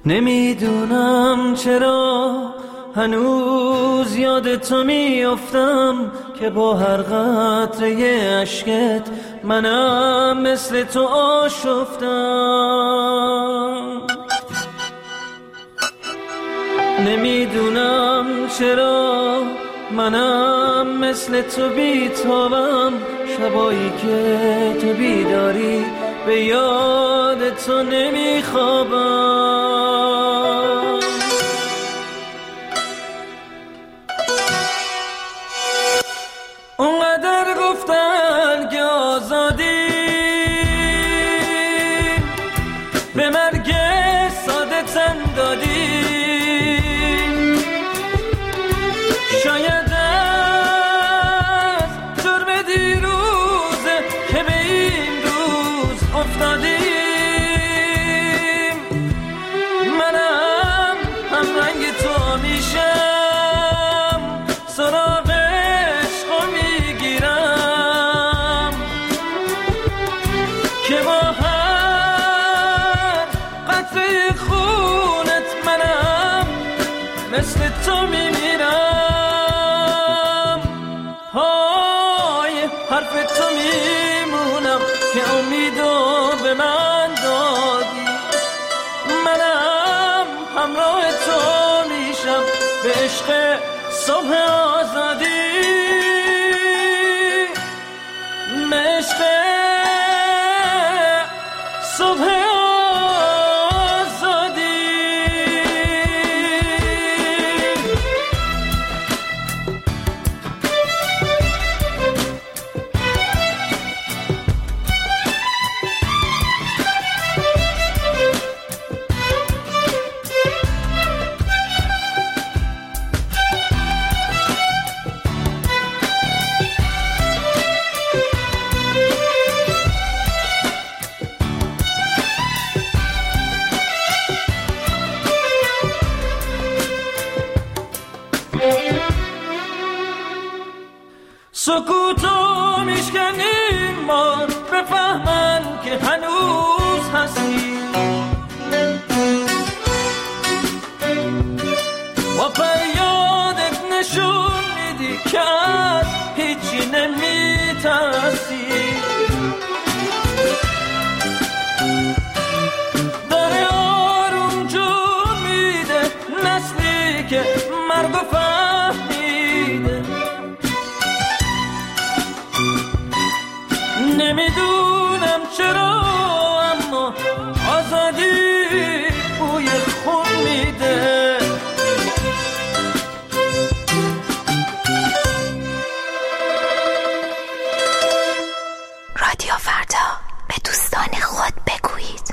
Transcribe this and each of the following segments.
نمیدونم چرا هنوز یاد تو میافتم که با هر قطره اشکت منم مثل تو آشفتم. نمیدونم چرا منم مثل تو بیتابم، شبایی که تو بیداری به یاد تو نمیخوابم. اونقدر گفتن که آزادی به مرگ ساده تن دادی، شاید از جرم دیروزه که به این روز افتادیم. منم هم رنگ تو میشم، سراغ عشقو میگیرم که با هر قطره خونت منم مثل تو میمیرم. های حرف تو میمونم که امیدو به من دادی، منم همراه تو میشم به عشق صبح آزادی، به عشق صبح آزادی. سکوتو میشکنیم ما بفهمن که هنوز هستی، با فریادت نشون میدی که از هیچی نمیترسی. داره آروم جون میده نسلی که مرگو فهمیده. نمیدونم چرا اما آزادی بوی خون میده. رادیو فردا، به دوستان خود بگویید.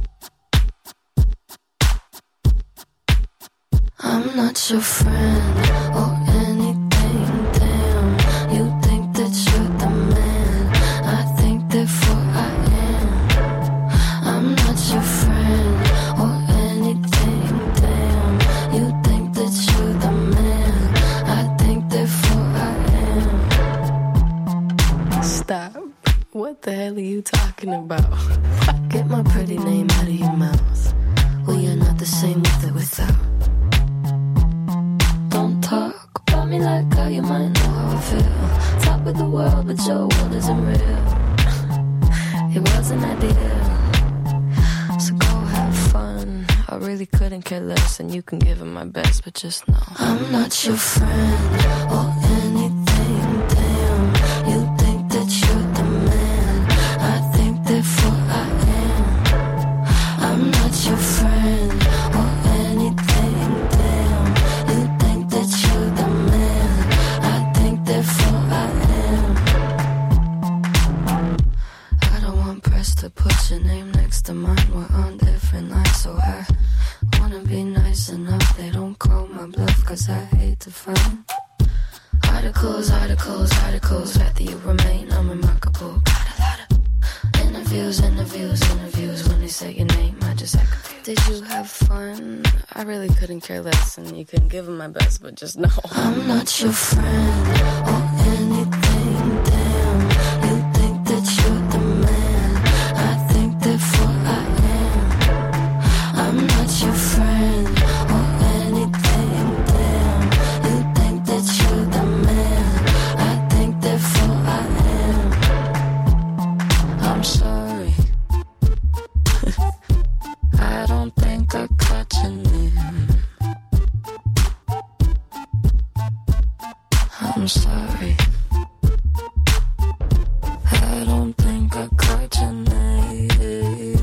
I'm not your friend or anything, damn. You think that you're the man, I think therefore I am. I'm not your friend or anything, damn. You think that you're the man, I think therefore I am. Stop. What the hell are you talking about? Get my pretty name out of your mouth. Well, you're not the same with it without. Don't talk about me like how you might know how I feel. Top of the world, but your world isn't real. It wasn't ideal. So go have fun. I really couldn't care less, and you can give it my best, but just know I'm not your friend or anything, damn. You think that you're the man, I think therefore I am. I'm not your friend or anything, damn. You think that you're the man, I think therefore I am. I don't want press to put your name next to mine. We're on different lines, so I wanna be nice enough. They don't call my bluff, cause I hate to find articles, articles, articles. Rather you remain unremarkable. Got a lot of interviews, interviews, interviews. When they say your name, I just act confused. Did you have fun? I really couldn't care less, and you couldn't give them my best, but just know I'm not your friend or anything, damn. You think that you're the man, I think therefore I am. I'm not your friend I'm sorry. I don't think I caught your name.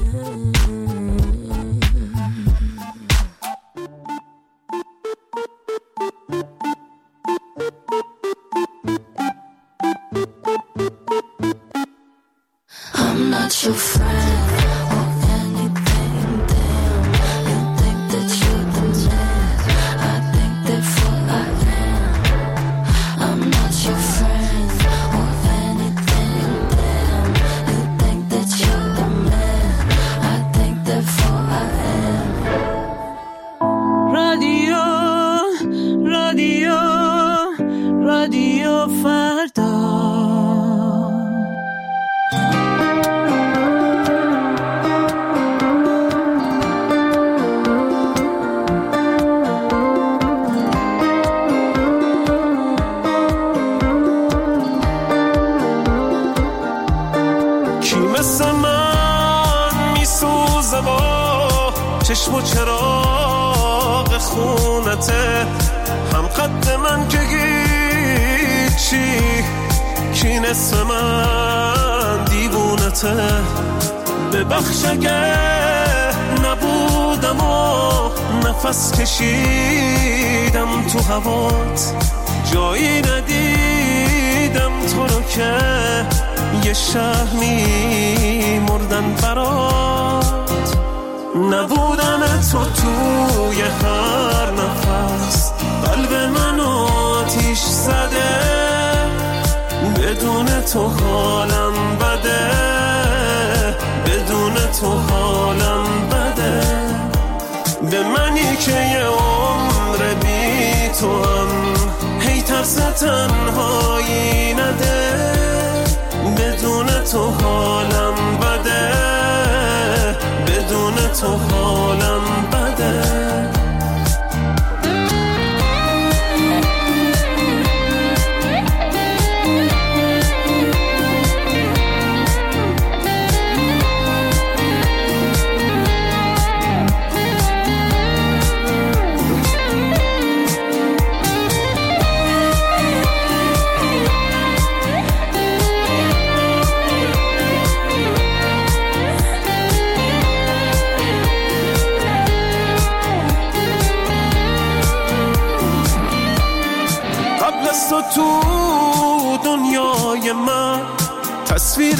I'm not your friend or anything, damn. You think that you're the man, I think therefore I am. I'm not your friend or anything, damn. You think that you're the man, I think therefore I am. رادیو رادیو رادیو فردا. چشم و چراغ خونته هم قد من که هیچی کی نصف من دیوونته ببخش اگه نبودم و نفس کشیدم تو هوات جایی ندیدم تو رو که یه شهر میمردن برات نبودن تو توی هر نفس قلب من آتیش زده بدون تو حالم بده بدون تو حالم بده به منی که یه عمر بی تو هم هی ترس تنهایی نده بدون تو حالم بده بدون تو حالم بده تو دنیای من تصویر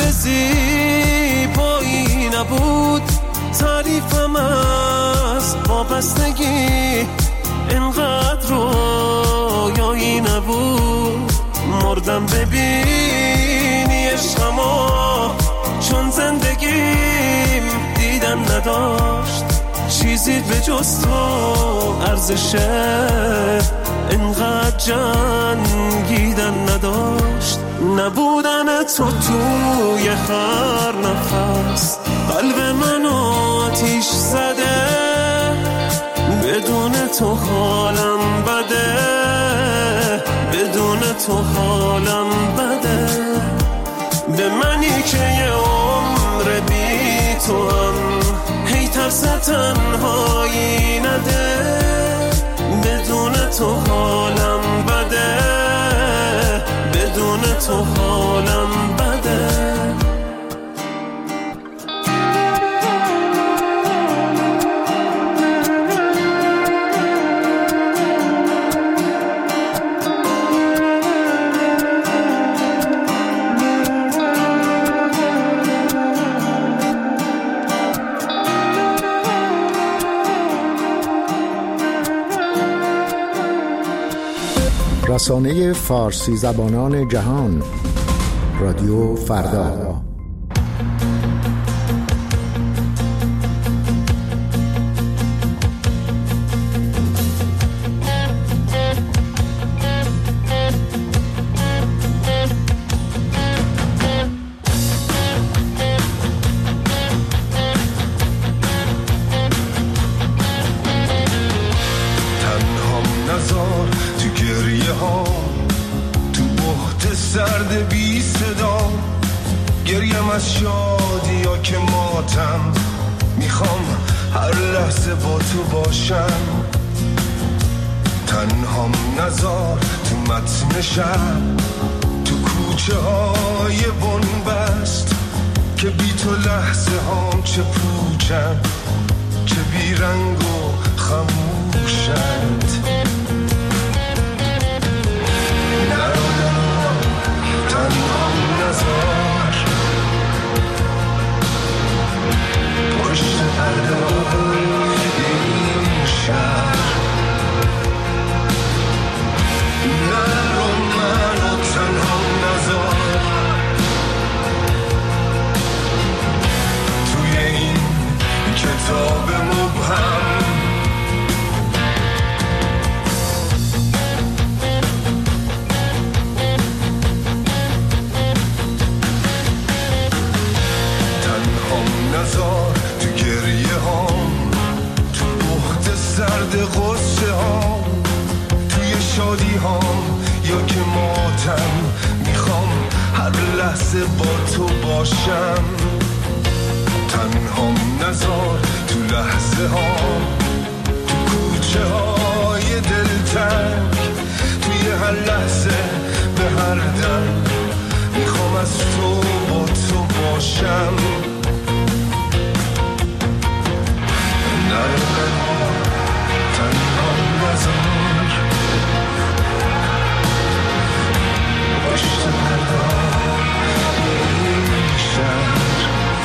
زیبایی نبود تعریفم از وابستگی اینقدر رویایی نبود مردم ببینی عشقمو چون زندگیم دیدن نداشت چیزی به جز تو ارزشه اینقدر جنگیدن نداشت نبودن تو توی هر نفس قلب من آتیش زده بدون تو حالم بده بدون تو حالم بده به منی که یه عمر بی تو هم هی ترس تنهایی نده بدون تو حالم بده بدون تو حالم بده رسانه فارسی زبانان جهان رادیو فردا. سرد بی صدا گریم از شادی یا که ماتم میخوام هر لحظه با تو باشم تنهام نزار تو متن شب، تو کوچه های بنبست که بی تو لحظه هام چه پوچن، چه بی رنگ و خموشند. نرو تنهام نزار پشت پرده این شهر، نرو منو تنهام نزار توی این کتاب مبهم. نزار تو گریه هام، تو بخت سرد غصه هام، توی شادی هام یا که ماتم، میخوام هر لحظه با تو باشم. تنهام نزار تو لحظه هام، تو کوچه های دلتنگ، توی هر لحظه به هر دم، میخوام از تو با تو باشم. تنهام نزار پشت پرده این شهر،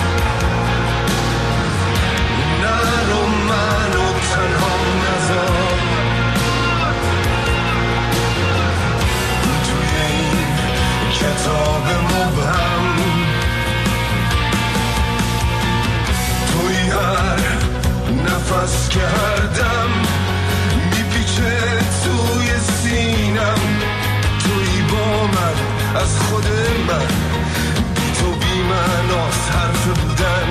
نرو منو تنهام نزار توی این کتاب مبهم. توی هر نفس که هر دم میپیچه توی سینم، توی با من از خود من، بی تو بی معناست حرف بودن،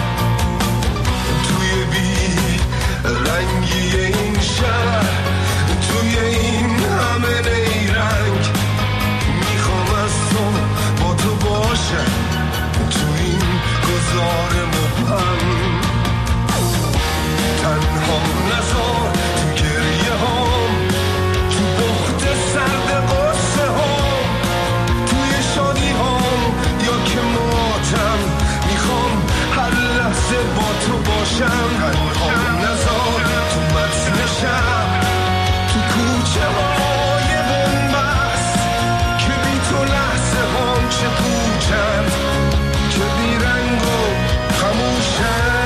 توی بی رنگی این شهر، توی این همه نیرنگ، میخوام از تو با تو باشم توی این گذار مبهم. تنهام نزار تو گریه هام، تو بخت سرد غصه هام، توی شادی هام یا که ماتم، میخوام هر لحظه با تو باشم. تنهام نزار تو متن شب، تو کوچه های بنبست که بی تو لحظه هام چه پوچند، چه بی رنگ و خموشند.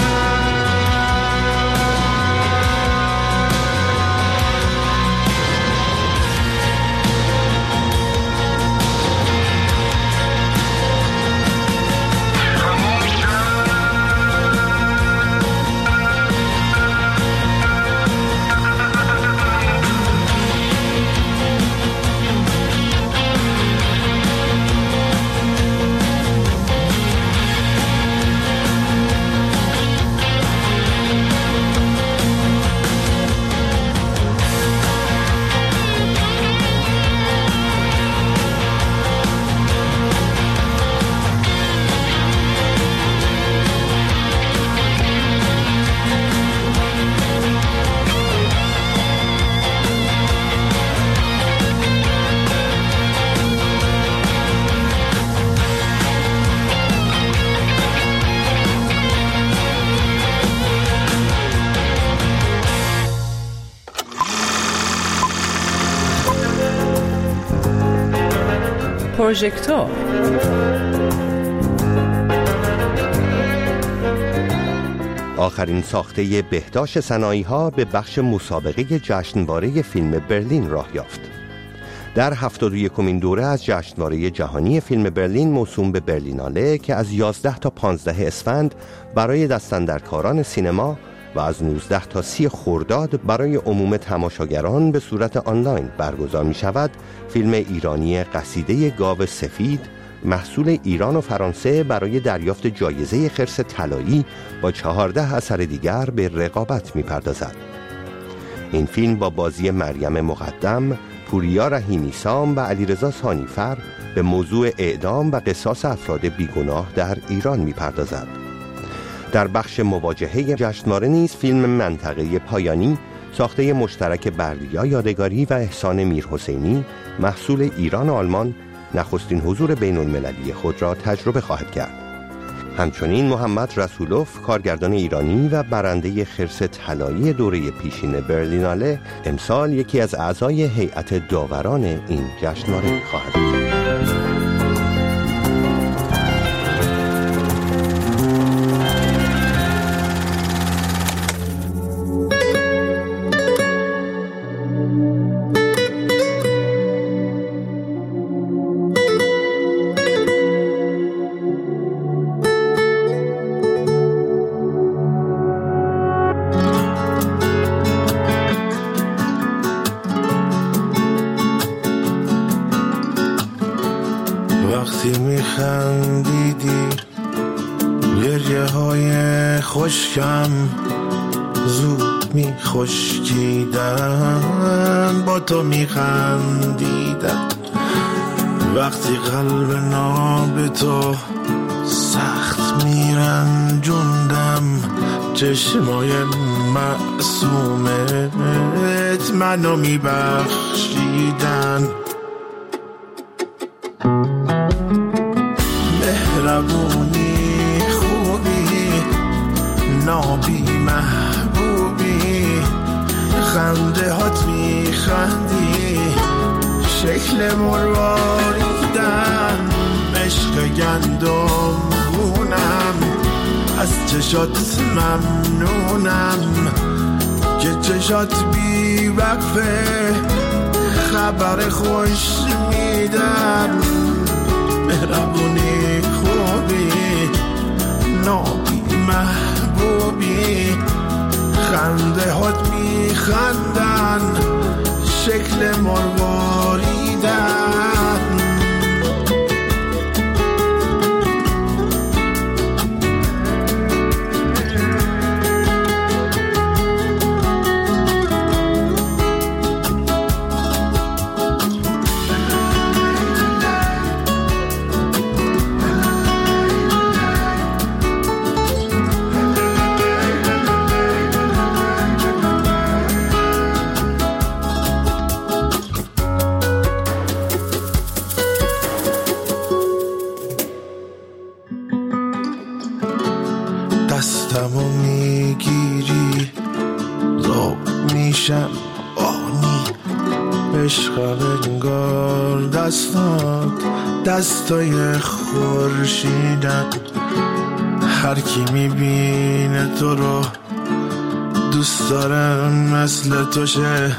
پروژکتور آخرین ساخته بهداشت صنایع ها به بخش مسابقه جشنواره فیلم برلین راه یافت. در 71مین دوره از جشنواره جهانی فیلم برلین موسوم به برلیناله که از 11 تا 15 اسفند برای دستاندرکاران سینما و از 19 تا 30 خرداد برای عموم تماشاگران به صورت آنلاین برگزار می شود، فیلم ایرانی قصیده گاو سفید محصول ایران و فرانسه برای دریافت جایزه خرس طلایی با 14 اثر دیگر به رقابت می پردازد. این فیلم با بازی مریم مقدم، پوریا رحیمی سام و علیرضا ثانیفر به موضوع اعدام و قصاص افراد بیگناه در ایران می پردازد. در بخش مواجهه جشنواره نیز فیلم منطقه پایانی ساخته مشترک بردیا یادگاری و احسان میرحسینی محصول ایران و آلمان نخستین حضور بین المللی خود را تجربه خواهد کرد. همچنین محمد رسولوف کارگردان ایرانی و برنده خرس طلایی دوره پیشین برلیناله امسال یکی از اعضای هیئت داوران این جشنواره خواهد بود. وقتی میخندیدی گریه های خشکم زود میخشکیدن، با تو میخندیدم. وقتی قلب ناب تو سخت میرنجوندم، چشمای معصومت منو میبخشیدن. مهربونی خوبی نابی محبوبی، خنده هات میخندی شکل مرواریدن، عشق گندم گونم از چشات ممنونم که چشات بی وقفه خبر خوش میدم. مهربونی خوبی نابی محبوبی، خنده هات میخندن شکل مرواریدن. دستمو میگیری زوب میشم آنی، عشق انگار دستات دستای خورشیدن. هر کی میبینه تو رو دوست دارم مثل تو شه،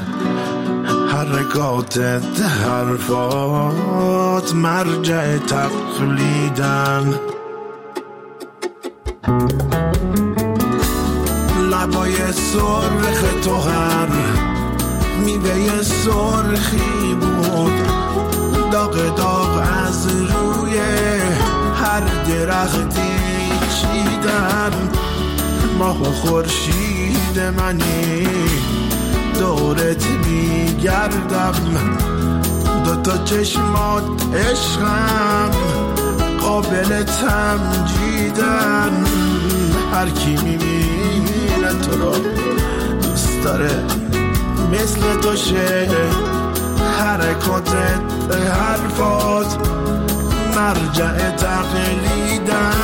حرکاتت حرفات مرجع تقلیدن. لبای سرخ تو هر میوه سرخی بود، داغ داغ از روی هر درختی چیدن. ماه و خورشید منی دورت میگردم، دوتا چشمات عشقم قابل تمجیدن. هر کی میبینه تو رو دوست داره مثل تو شه، حرکاتت حرفات مرجع تقلیدن.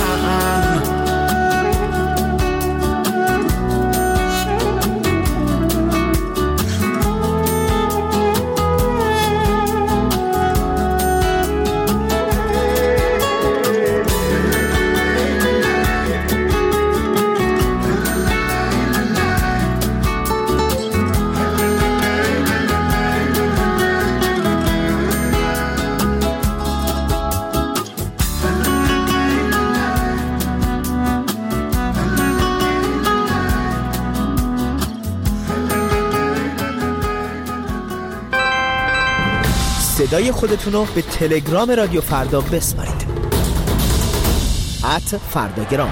صدای خودتون رو به تلگرام رادیو فردا بسپارید. @فرداگرام.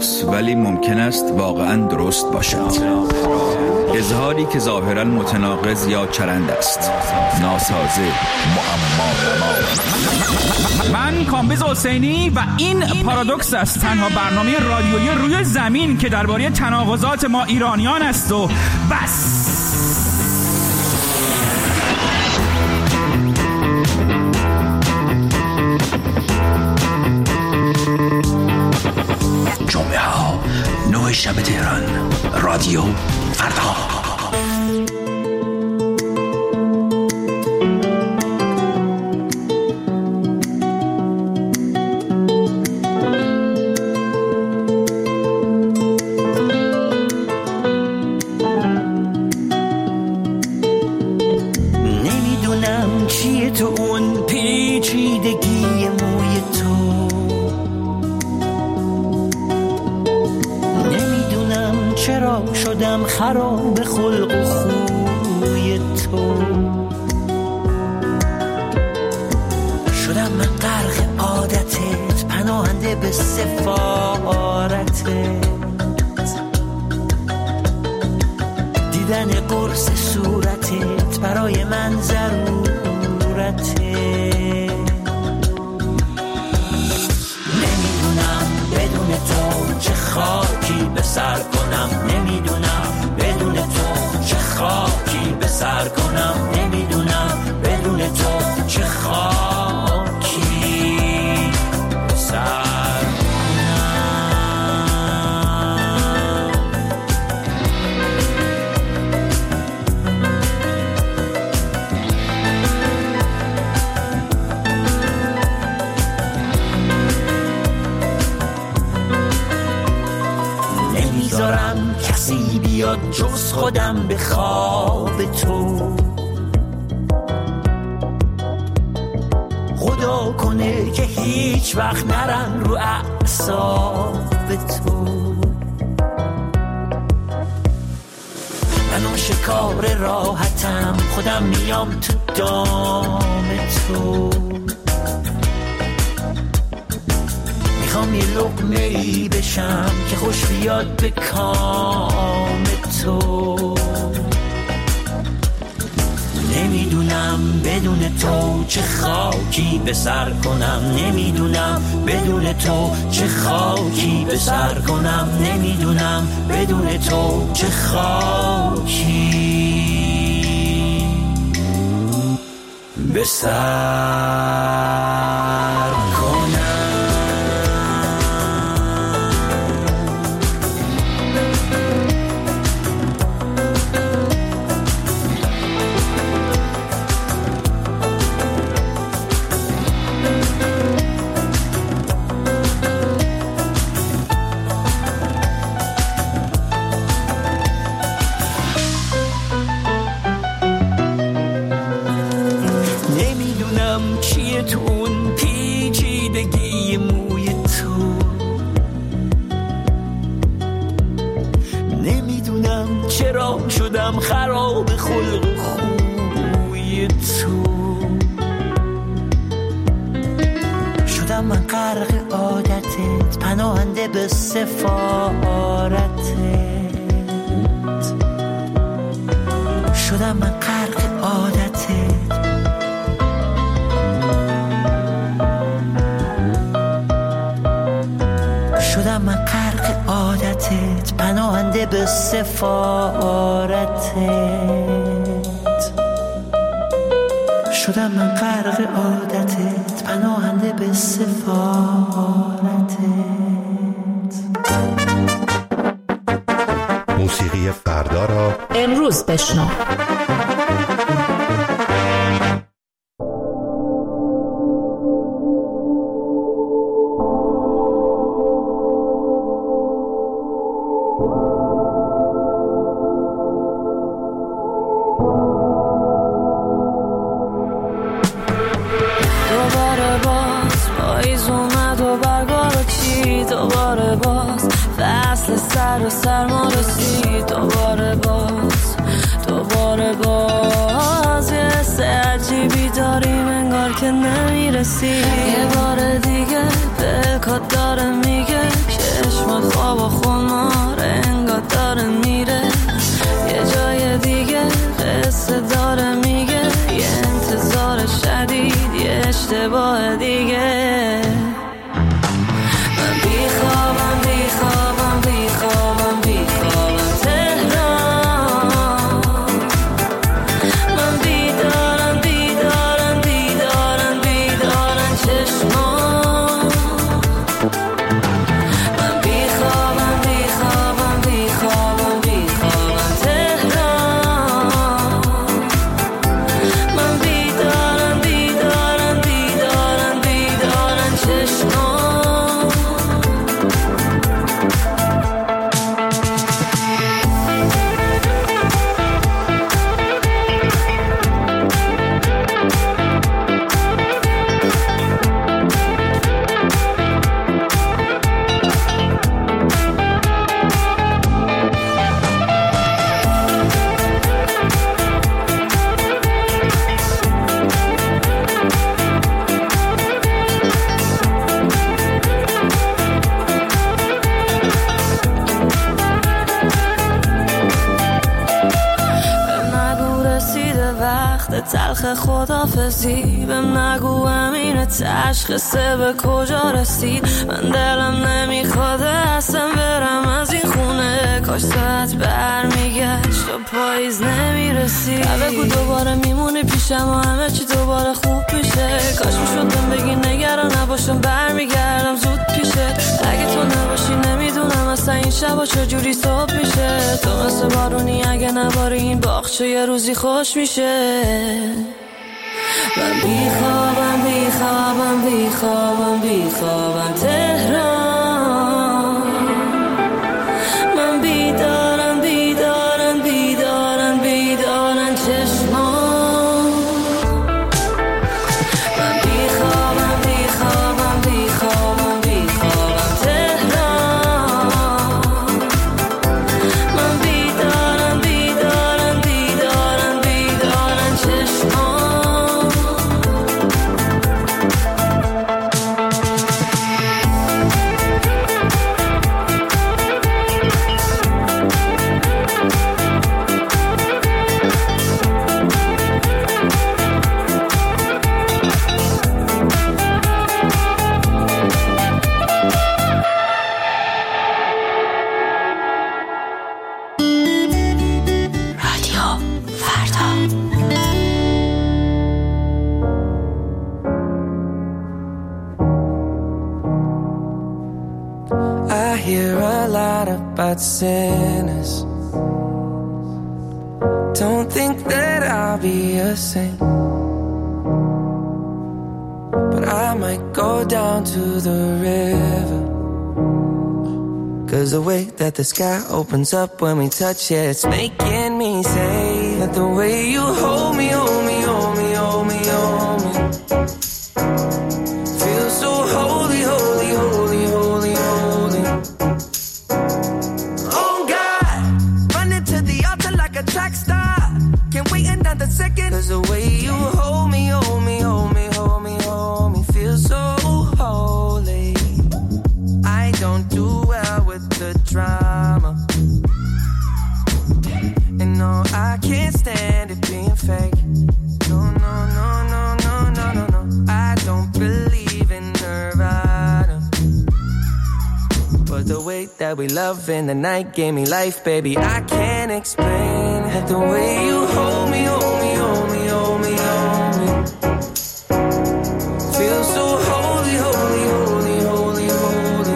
پارادوکس، ولی ممکن است واقعاً درست باشد. اظهاری که ظاهراً متناقض یا چرند است، ناسازه، معما. من کامبیز حسینی و این پارادوکس است، تنها برنامه رادیویی روی زمین که درباره تناقضات ما ایرانیان است و بس. جمعه ها 9 شب تهران، رادیو فردا. نمیدونم چیه تو اون پیچیدگی موی تو، نمیدونم چرا شدم خراب خلق و خوی تو، شدم من غرق عادتت، پناهنده به سفارتت، دیدن قرص صورتت برای من ضرورته. نمیدونم بدون تو چه خاکی به سر کنم، نمیدونم بدون تو چه خاکی به سر کنم، نمیدونم بدون تو چه خاکی به سر نمیذارم کسی بیاد جز خودم به خواب تو، خدا کنه که هیچ وقت نرن رو اعصاب تو. من شکار راحتم، خودم میام تو دام تو، میخوام یه لقمه‌ای بشم که خوش بیاد به کام تو. نمیدونم بدون تو چه خاکی به سر کنم، نمیدونم بدون تو چه خاکی به سر کنم، نمیدونم بدون تو چه خاکی به سر کنم. تو اون پیچیدگی موی تو، نمیدونم چرا شدم خراب خلق و خوی تو، شدم من غرق عادتت، پناهنده به سفارتت، شدم من غرق عادتت، شدم من غرق عادتت، پناهنده به سفارتت، شدم من غرق عادتت، پناهنده به سفارتت. موسیقی فردا را امروز بشنو. سر و سرما رسید، دوباره باز یه حس عجیبی داریم انگار که نمیرسی. یه بار دیگه به کات داره میگه چشم خواب اشتباه دیگه. من بیخوابم بیخوابم بیخوابم بیخوابم تهران. من بیدارم بیدارم بیدارم بیدارم چشمان. من بیخوابم بیخوابم بیخوابم بیخوابم تهران. من بیدارم بیدارم بیدارم بیدارم چشمان. تلخ خدافزی بهم نگو امین تشخیصه به کجا رسید. من دلم نمیخواد اصلا برم از این خونه. کاش ساعت برمیگشت و پاییز نمیرسید. بگو دوباره میمونی پیشم و همه چی دوباره خوب میشه. کاش میشدم بگی نگران نباشم برمیگردم زود پیشه. اگه تو نباشی نمیدونم اصلا این شبا چجوری صبح میشه. تو مثل بارونی اگه نباری این باغچه یه روزی خوش میشه. من بیخوابم بیخوابم بیخوابم بیخوابم تهران. من بیدارم بیدارم بیدارم بیدارم چشمان. من بیخوابم بیخوابم بیخوابم بیخوابم تهران. من بیدارم بیدارم بیدارم بیدارم چشمان. I hear a lot about sinners. Don't think that I'll be a saint, but I might go down to the river. 'Cause the way that the sky opens up when we touch it, it's making me say that the way you hold me, hold me, hold me, hold me, hold me, feels so holy, holy, holy, holy, holy. Oh God, running to the altar like a track star. Can't wait another second. 'Cause the way you hold me, hold me, hold me, hold me, hold me, feels so holy. I don't do well with the drama, and no, I can't stand it being fake. No, no, no, no, no, no, no, no. I don't believe in Nirvana, but the way that we love in the night gave me life, baby. I can't explain it. The way you hold me, hold me, hold me, hold me, hold me, feels so holy, holy, holy, holy, holy.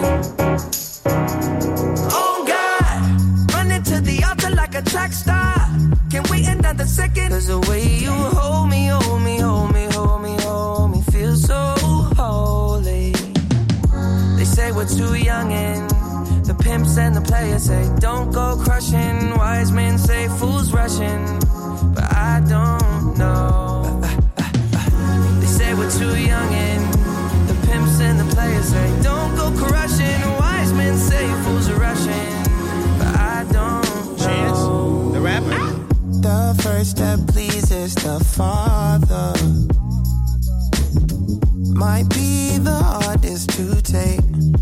Oh God, running to the altar like a track star. Can't wait another second. 'Cause the way you hold me, hold me, hold me, hold me, hold me, feels so holy. They say we're too young and the pimps and the players say don't go crushing. Wise men say fools rushing, but I don't know. They say we're too young and the pimps and the players say don't go crushing. Wise men say fools are rushing, but I don't know. Chance, the rapper. The first that pleases the Father might be the hardest to take.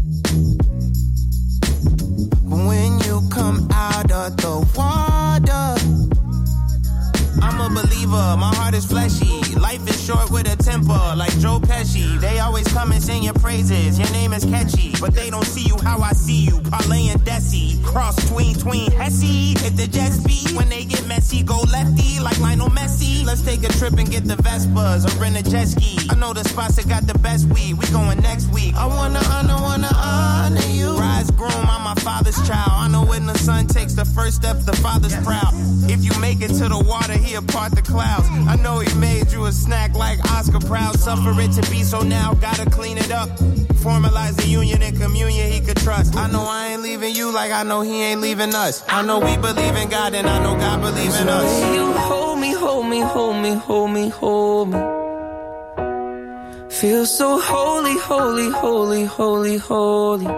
When you come out of the water, I'm a believer, my heart is fleshy. Life life is short with a temper, like Joe Pesci. They always come and sing your praises. Your name is catchy, but they don't see you how I see you. Parlay and Desi, cross tween Hesse. Hit the jet speed when they get messy. Go lefty like Lionel Messi. Let's take a trip and get the Vespas or rent a jet ski. I know the spots that got the best weed. We going next week. I wanna honor you. Rise groom, I'm my father's child. I know when the son takes the first step, the father's proud. If you make it to the water, he'll part the clouds. I know he made you a snack like Oscar Proud. Suffer it to be so now, gotta clean it up. Formalize the union and communion he could trust. I know I ain't leaving you like I know he ain't leaving us. I know we believe in God and I know God believes in us. You hold me, hold me, hold me, hold me, hold me. Feel so holy, holy, holy, holy, holy.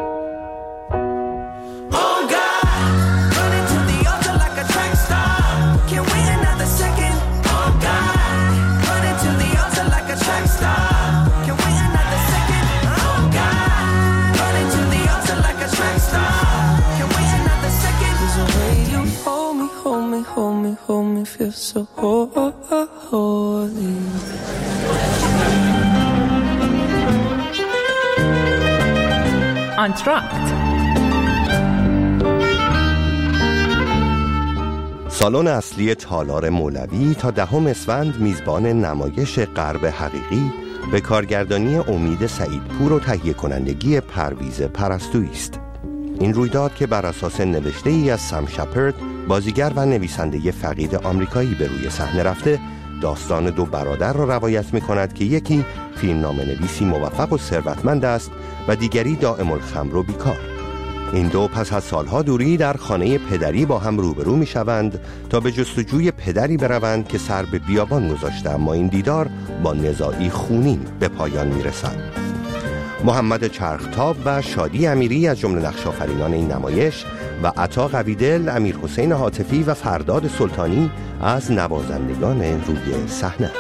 Oh God, running to the altar like a track star. Can we another second? Oh God, running to the altar like a track star. Can we another second? Oh God, running to the altar like a track star. Can we another second? There's a way you hold me, hold me, hold me, hold me. Feel so holy. انتراکت. سالن اصلی تالار مولوی تا 10 اسفند میزبان نمایش غرب حقیقی به کارگردانی امید سعیدپور و تهیه کنندگی پرویز پرستویی است. این رویداد که بر اساس نوشته ای از سم شپرد، بازیگر و نویسنده فقید آمریکایی به روی صحنه رفته، داستان 2 برادر را روایت می کند که یکی فیلمنامه نویسی موفق و ثروتمند است و دیگری دائم الخمر و بیکار. این 2 پس از سالها دوری در خانه پدری با هم روبرو می شوند تا به جستجوی پدری بروند که سر به بیابان گذاشته، اما این دیدار با نزاعی خونین به پایان می رسد. محمد چرختاب و شادی امیری از جمله نقش‌آفرینان این نمایش و عطا قویدل، امیر حسین عاطفی و فرداد سلطانی از نوازندگان روی صحنه.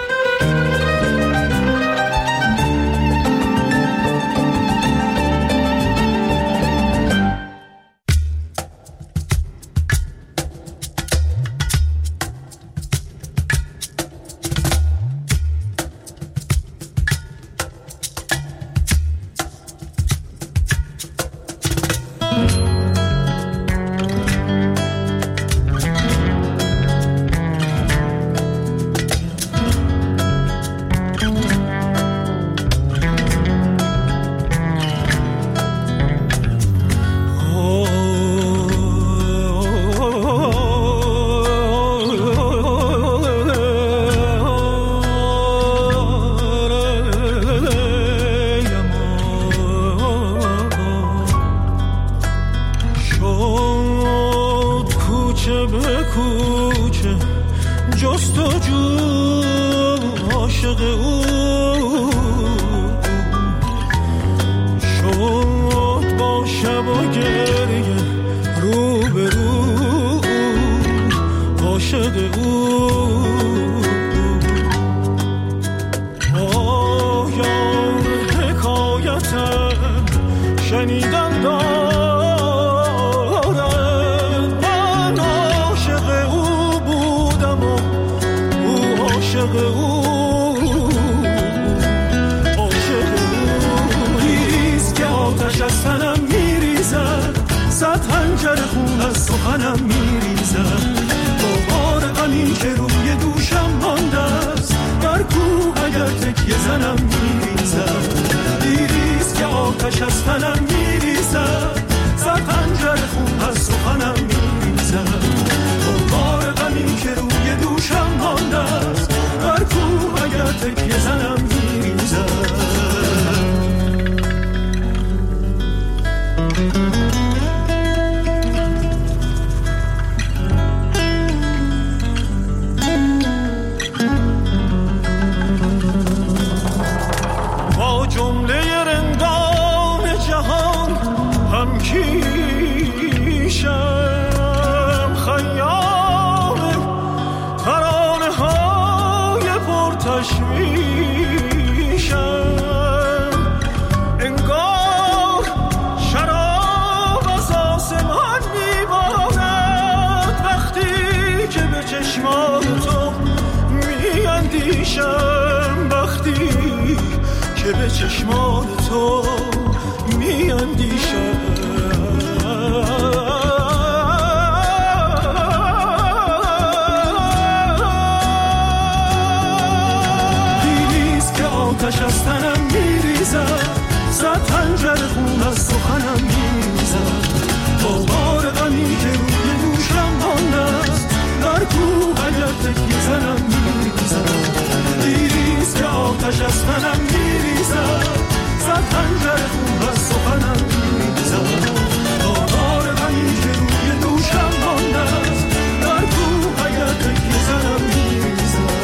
چشمان تو می اندیشم که به چشمان تو می اندیشم. دیدیست که آتش از تنم میریزد، زد خنجر خون از سخنم میریزد. با بار غمی که روی دوشم مانده است، در کوه اگر تکیه زنم میریزد. دیدیست که آتش از تنم میریزد، زد خنجر خون از سخنم میریزد. با بار غمی که روی دوشم مانده است، در کوه اگر تکیه زنم میریزد.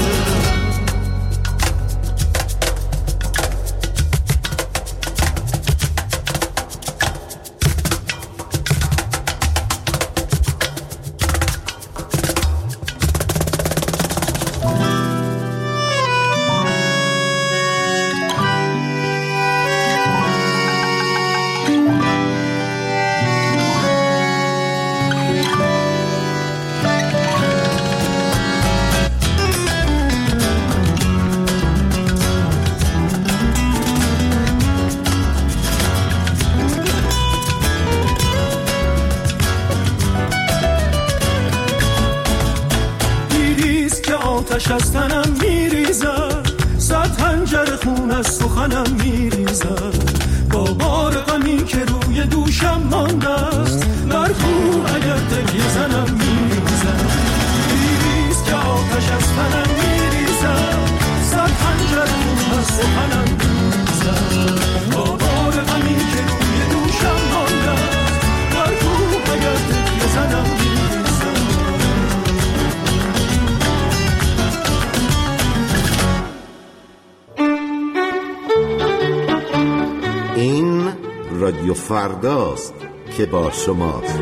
آتش از تنم میریزد، صد خنجر خون از سخنم میریزد. با بار غمی که روی دوشم مانده است، بر کوه اگر تکیه زنم میریزد. دیدیست که آتش از تنم میریزد، صد خنجر خون از سخنم میریزد. با بار غمی که روی دوشم مانده است، بر کوه اگر تکیه زنم میریزد. این رادیو فرداست که با شماست.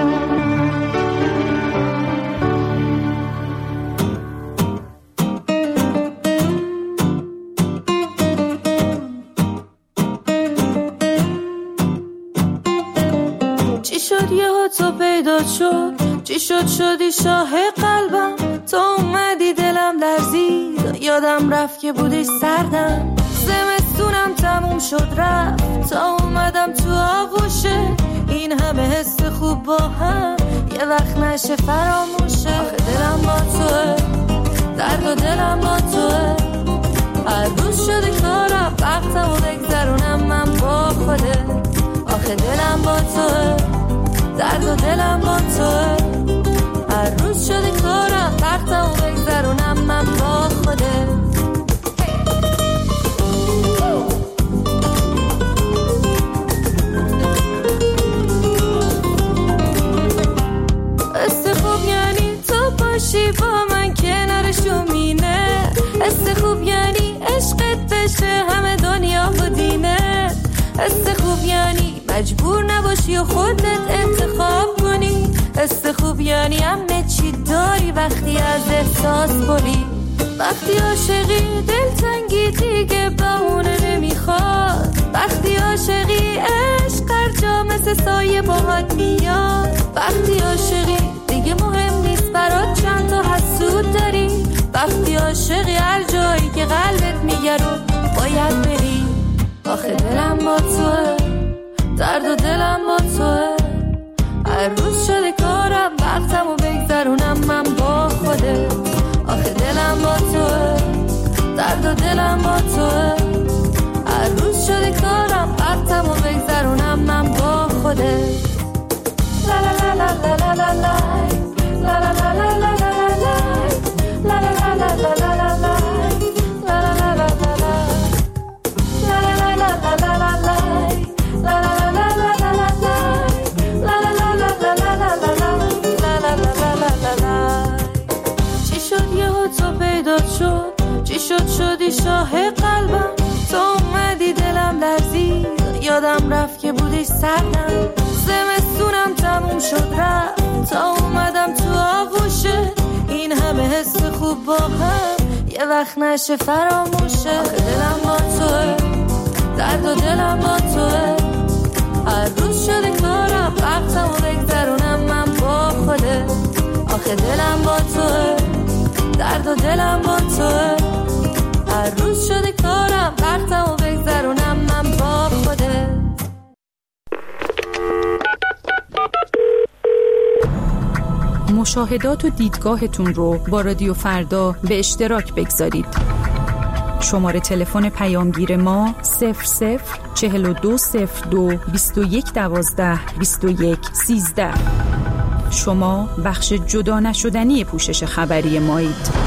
چی شد یهو تو پیدا شد، چی شد شدی شاه قلبم، تو اومدی دلم لرزید، یادم رفت که بودی سردم. زمستونم تموم شد رفت، تا اومدم تو آغوشه، این همه حس خوب با هم یه وقت نشه فراموشه. آخه دلم با توه، درد و دلم با توه، هر روز شده کارم وقتم و بگذرونم من با خوده. آخه دلم با توه، درد و دلم با توه، هر روز شده کارم وقتم و بگذرونم من با خوده. باشی با من کنار شومینه، حس خوب یعنی عشقت بشه همه دنیا و دینه. حس خوب یعنی مجبور نباشی و خودت انتخاب کنی. حس خوب یعنی همه چی داری وقتی از احساس بری. وقتی عاشقی دلتنگی دیگه بهونه نمیخواد. وقتی عاشقی عشق هر جا مثل سایه باهات میاد. وقتی عاشقی دیگه مهم نیست برات چند تا حسود داری. وقتی عاشقی هر جایی که قلبت میگه رو باید بری. آخه دلم با توه، درد و دلم با توه، هر روز شده کارم وقتم و بگذرونم من با خوده. آخه دلم با توه، درد و دلم با توه، هر روز شده کارم وقتم و بگذرونم من با خوده. لا لا لا لا لا لا لا لا لا لا لا لا لا لا لا لا لا. چی شد یهو تو پیدا شد، چی شد شدی شاه قلبم، تو اومدی دلم لرزید، یادم رفت که بودی سردم. زمستونم تموم شد رفت، تا اومدم تو آغوشه، این همه حس خوب با هم یه وقت نشه فراموشه. آخه دلم با توه، درد و دلم با توه، هر روز شده کارم وقتم و بگذرونم من با خوده. آخه دلم با توه، درد و دلم با توه، هر روز شده کارم وقتمو بگذرونم من با خودت. مشاهدات و دیدگاهتون رو با رادیو فردا به اشتراک بگذارید. شماره تلفن پیامگیر ما 004202 2112 2113. شما بخش جدا نشدنی پوشش خبری مایید.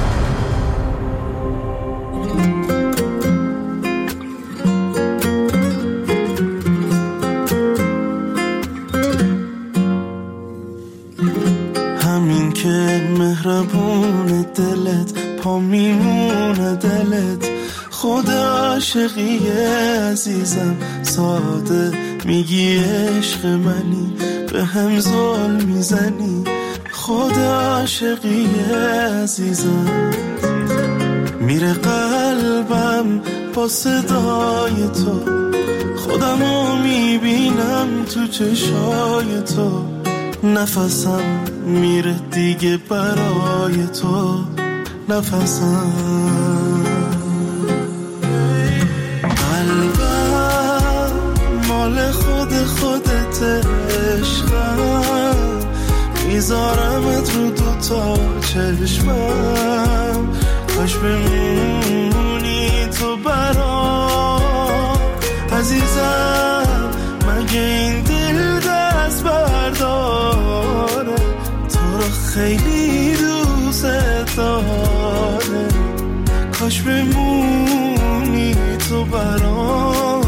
همین که مهربون دلت پا میمونه دلت، خود عاشقی عزیزم ساده میگی عشق منی، به هم ظلم میزنی، خود عاشقی عزیزم. میره قلبم با صدای تو، خودمو میبینم تو چشای تو، نفسم میره دیگه برای تو، نفسم. قلبم مال خودت عشقم، میذارمت رو دوتا چشمم، کاش بمونی تو برام عزیزم. مگه این دل دست برداره، تو رو خیلی دوست داره، کاش بمونی تو برام.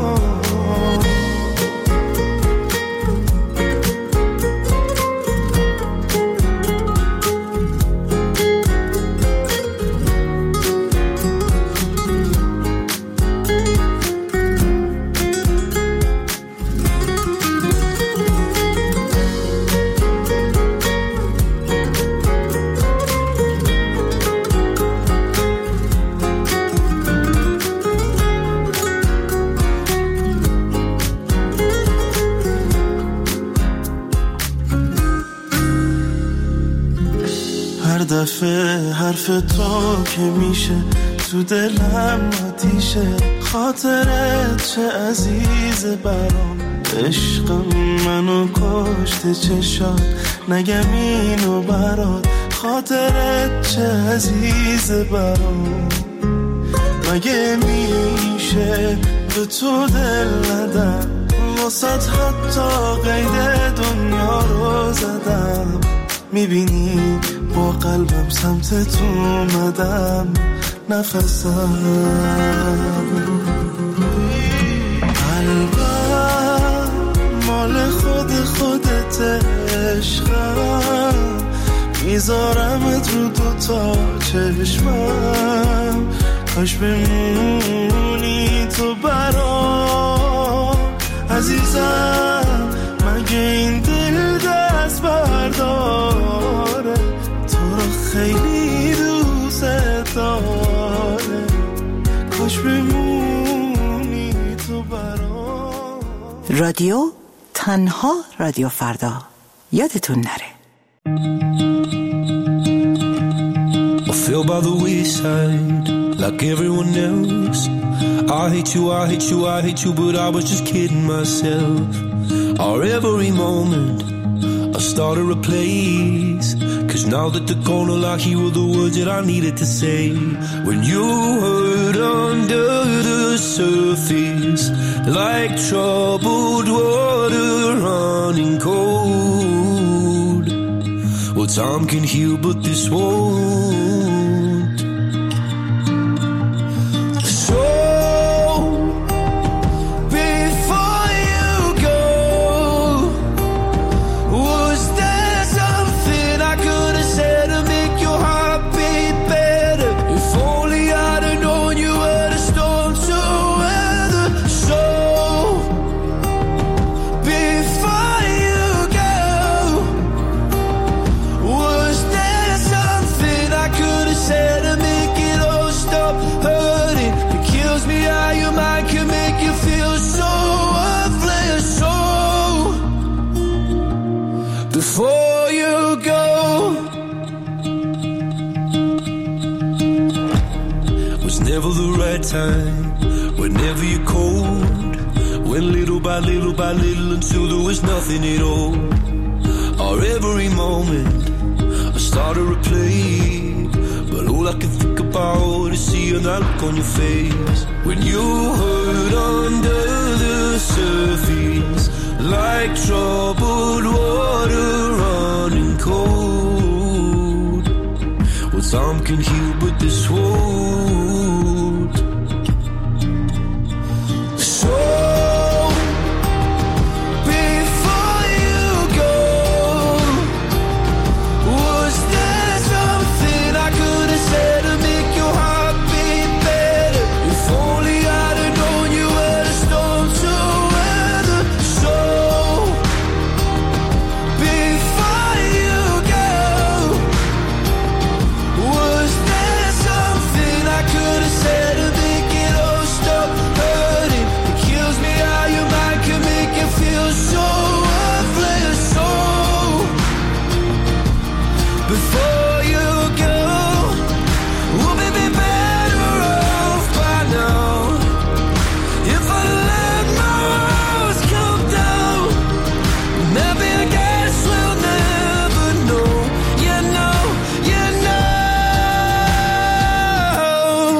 دفعه حرف تو که میشه تو دلم آتیشه، خاطرت چه عزیز برام، عشق منو کشته چشات، نگم اینو برات، خاطرت چه عزیز برام. مگه میشه به تو دل ندم، واسط حتی قید دنیا رو زدم، میبینی با قلبم سمت تو اومدم، نفسم. قلبم مال خودت عشقم، میذارمت رو دوتا چشمم، کاش بمونی تو برام عزیزم. مگه این دل دست برداره، تو رو خیلی دوست داره، کاش بمونی تو برام. رادیو تنها رادیو فردا، یادتون نره. I feel by the wayside like everyone else. I hate you, I hate you, I hate you, but I was just kidding myself. Our every moment I started a place, 'cause now that they're gonna lock you were the words that I needed to say. When you hurt under the surface, like troubled water running cold. Well, time can heal, but this won't. So before you go, was there something I could have said to make your heart beat better? If only I'd have known you were the storm to weather. So before you go, was there something I could have said to make it all stop hurting? It kills me how your mind can make you feel so worthless. So before you go, was never the right time whenever you're cold. Went little by little by little until there was nothing at all. Or every moment I started to play, but all I can think about is seeing that look on your face. When you hurt under the surface, like troubled water running cold. Well, time can heal, but this won't. So before you go, was there something I could have said to make your heart beat better? If only I'd have known you were the storm to weather. So before you go, was there something I could have said to make it all stop hurting? It kills me how your mind can make you feel so worthless. So before you go, would we be better off by now if I let my walls come down? Maybe I guess we'll never know. You know, you know.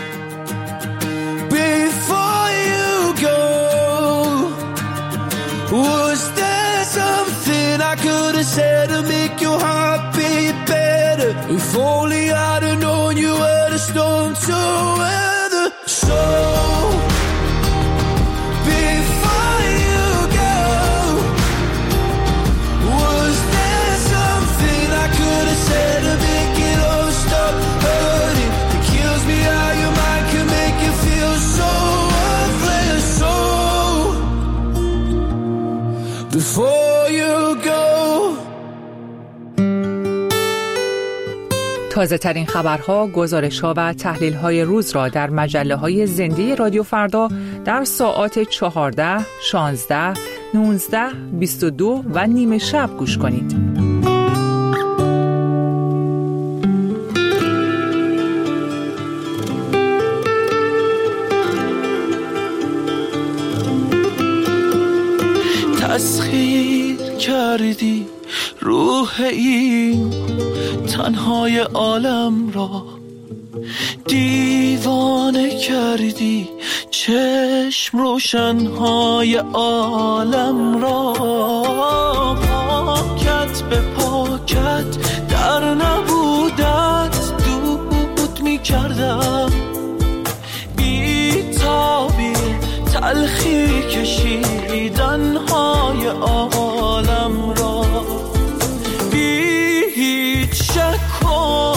Before you go, was there something I could have said to make your heart beat better? If only I'd have known you were the storm to weather. So before you go, was there something I could have said to make it all stop hurting? It kills me how your mind can make you feel so worthless. So before you go. تازه ترین خبرها، گزارش‌ها و تحلیل‌های روز را در مجله‌های زنده رادیو فردا در ساعات 14، 16، 19، 22 و نیم شب گوش کنید. تسخیر کردی روح این تنهای عالم را، دیوانه کردی چشم روشنهای عالم را. پاکت به پاکت در نبودت دود می کردم، بی تابی تلخی کشیدنهای عالم را. شک و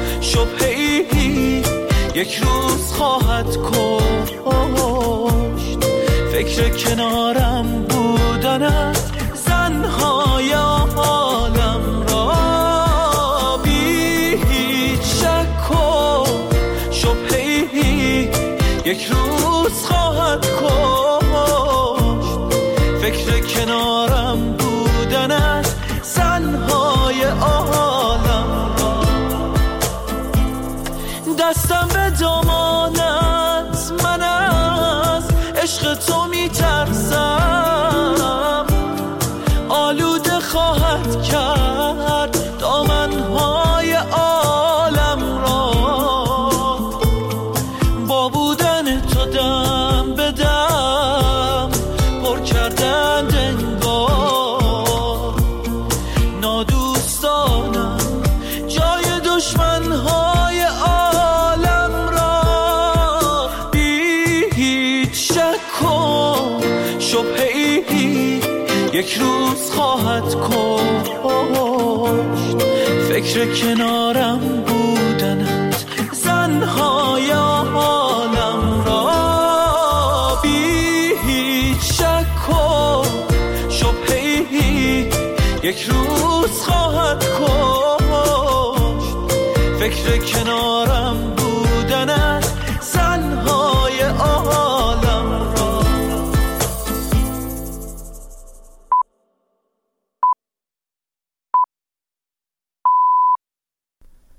شبهی یک روز خواهد کشت، فکر کنارم بودنت زنهای عالم را. بی هیچ شک و شبهی یک روز خواهد کشت، فکر کنارم بودنت زنهای عالم را. دستم به دامانت، من از عشق تو میترسم، آلوده خواهد کرد دامنهای عالم را. با بودن تو دم به دم پر کردن دنگار، نادوستانم جای دشمنهای عالم را. بی هیچ شک و شبهی یک روز خواهد کشت، فکر کنارم بودنت زنهای عالم را. بی هیچ شک و شبهی یک روز خواهد کشت، فکر کنارم